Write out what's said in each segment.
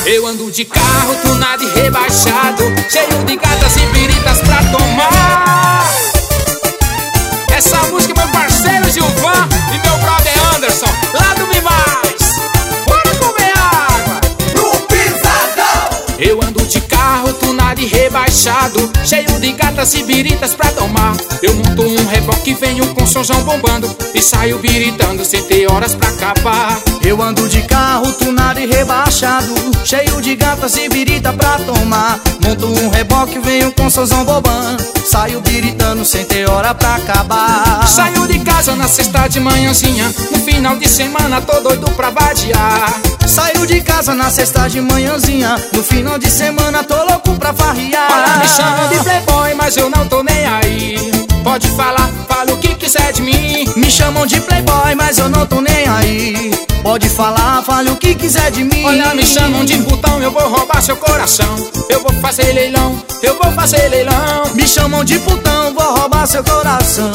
Eu ando de carro tunado e rebaixado, cheio de gatas e biritas pra tomar. Essa música é meu parceiro Gilvan e meu brother Anderson, lá do Mimais. Bora comer água no pisadão. Eu ando de carro tunado e rebaixado, cheio de gatas e biritas pra tomar. Eu monto um reboque, venho com sonzão bombando e saio biritando sem ter horas pra acabar. Eu ando de carro tunado e rebaixado, cheio de gatas e birita pra tomar. Monto um reboque, venho com sonzão bobando, saio biritando sem ter hora pra acabar. Saio de casa na sexta de manhãzinha, no final de semana tô doido pra vadiar. Saio de casa na sexta de manhãzinha, no final de semana tô louco pra farriar. Olha, me chamam de playboy, mas eu não tô nem aí. Pode falar, fala o que quiser de mim. Me chamam de playboy, mas eu não tô nem aí. Pode falar, fale o que quiser de mim. Olha, me chamam de putão, eu vou roubar seu coração. Eu vou fazer leilão, eu vou fazer leilão. Me chamam de putão, vou roubar seu coração.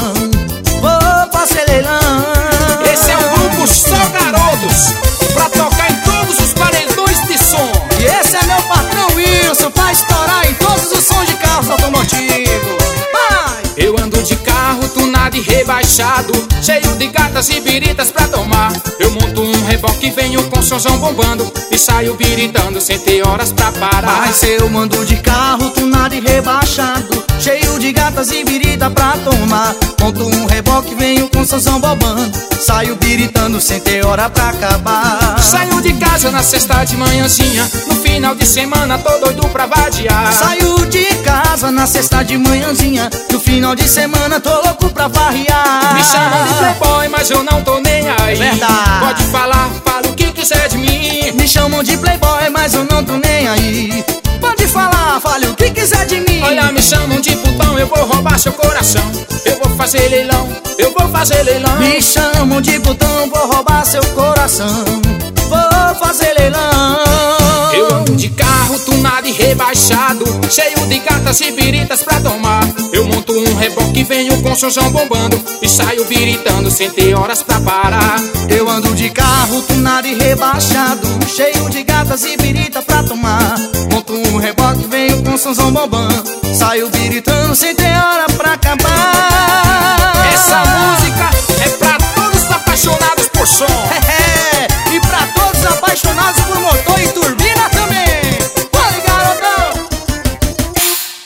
Vou fazer leilão. Esse é o grupo Só Garotos, pra tocar em todos os paredões de som. E esse é meu patrão Wilson, pra estourar em todos os sons de carros automotivos. Eu ando de carro tunado e rebaixado, cheio de gatas e biritas pra tomar. Eu monto um reboque, venho com sonzão bombando e saio biritando sem ter horas pra parar. Mas eu ando de carro tunado e rebaixado, cheio de gatas e birita pra tomar. Monto um reboque, venho com sonzão bobando, saio biritando sem ter hora pra acabar. Saio de casa na sexta de manhãzinha, no final de semana tô doido pra vadiar. Saio de casa na sexta de manhãzinha, no final de semana tô louco pra farriar. Me chamam de playboy, mas eu não tô nem aí. Verdade. Pode falar, fala o que quiser de mim. Me chamam de playboy, mas eu não tô nem aí. Pode falar, fale o que quiser de mim. Olha, me chamam de putão, eu vou roubar seu coração. Eu vou fazer leilão, eu vou fazer leilão. Me chamam de putão, vou roubar seu coração. Vou fazer leilão. Eu ando de carro tunado e rebaixado, cheio de gatas e biritas pra tomar. Eu monto um reboque, venho com sonzão bombando e saio biritando sem ter horas pra parar. Eu ando de carro tunado e rebaixado, cheio de gatas e birita pra tomar. Monto um reboque, venho com sonzão bombando, saio biritando sem ter hora pra acabar.